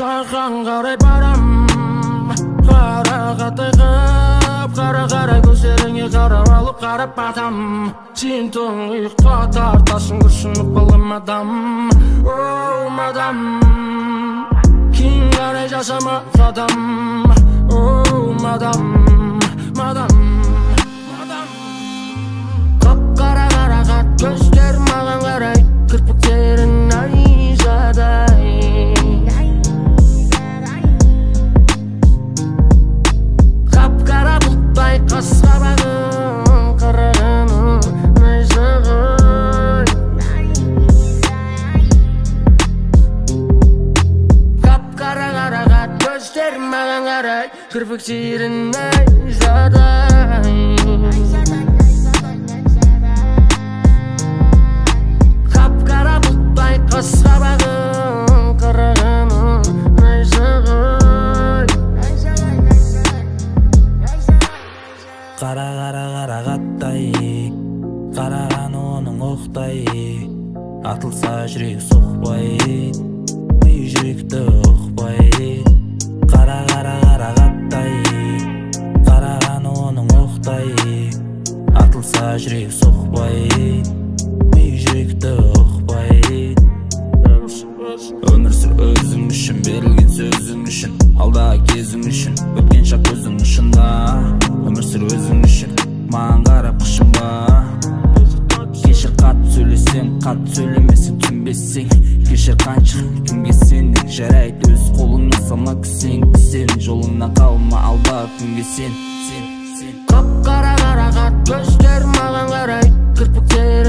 Саған қарай барам, қарақатай қып, қара көздеріңе қарап алып қарап батам. Сен тұңғиыққа тартасың күрсініп балым адам. Оу мадам, кейін қарай жасама қадам. Оу мадам, қап-қара қарақат көздер маған қарай, кірпіктерің найзадай. Қап-қара бұлттай қас-қабағың, қарағаның найзағай. Қап-қара қарақат көздер маған қарай, кірпіктерің найзадай. Қап-қара бұлттай қас-қабағың, қарағаның найзағай. Қара қарағаттай, қараған оның оқтай, атылса жүрек соқпай, үй жүректі ұқпай. Қара қарағаттай, қараған оның оқтай, атылса жүрек соқпай, үй жүректі ұқпай. Өмір сүр өзің үшін, берілген сөзің үшін, алдағы кезің үшін, өткен шақ көзің ұшында. Өмір сүр өзің үшін, маған қарап қышынба. Кешір қатты сөйлесең, қатты сөйлемесең, түнбесең. Кешір қанша кімге сендің, жарайды өз қолыңа салма күсең. Сен жолыңнан қалма, алда күнге сен. Қап-қара қарақат көздер маған қарай, кірпіктер